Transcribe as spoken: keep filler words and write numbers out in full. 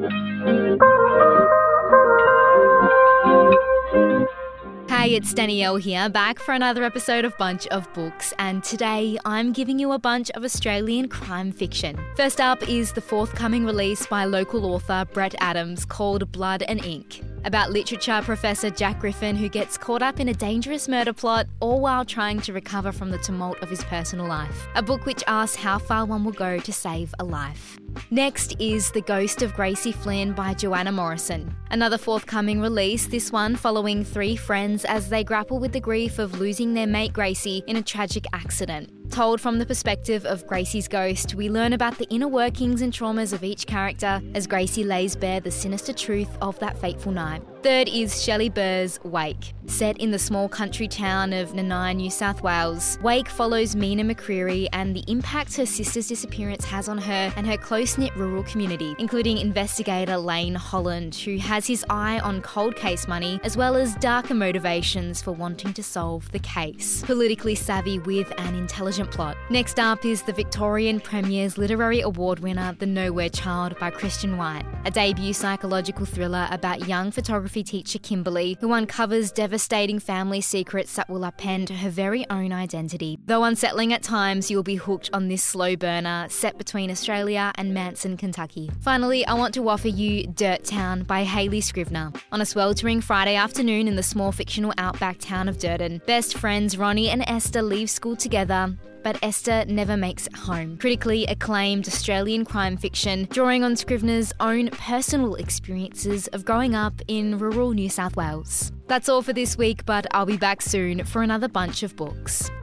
Hey, it's Danielle here, back for another episode of Bunch of Books, and today I'm giving you a bunch of Australian crime fiction. First up is the forthcoming release by local author Brett Adams called Blood and Ink, about literature professor Jack Griffin who gets caught up in a dangerous murder plot, all while trying to recover from the tumult of his personal life. A book which asks how far one will go to save a life. Next is The Ghost of Gracie Flynn by Joanna Morrison. Another forthcoming release, this one following three friends as they grapple with the grief of losing their mate Gracie in a tragic accident. Told from the perspective of Gracie's ghost, we learn about the inner workings and traumas of each character as Gracie lays bare the sinister truth of that fateful night. Third is Shelley Burr's Wake. Set in the small country town of Nanai, New South Wales, Wake follows Mina McCreary and the impact her sister's disappearance has on her and her close-knit rural community, including investigator Lane Holland, who has his eye on cold case money, as well as darker motivations for wanting to solve the case. Politically savvy with an intelligent plot. Next up is the Victorian Premier's Literary Award winner, The Nowhere Child by Christian White, a debut psychological thriller about young photography teacher Kimberly, who uncovers devastating family secrets that will upend her very own identity. Though unsettling at times, you'll be hooked on this slow burner set between Australia and Manson, Kentucky. Finally, I want to offer you Dirt Town by Hayley Scrivener. On a sweltering Friday afternoon in the small fictional outback town of Durden, best friends Ronnie and Esther leave school together, but Esther never makes it home. Critically acclaimed Australian crime fiction, drawing on Scrivener's own personal experiences of growing up in rural New South Wales. That's all for this week, but I'll be back soon for another bunch of books.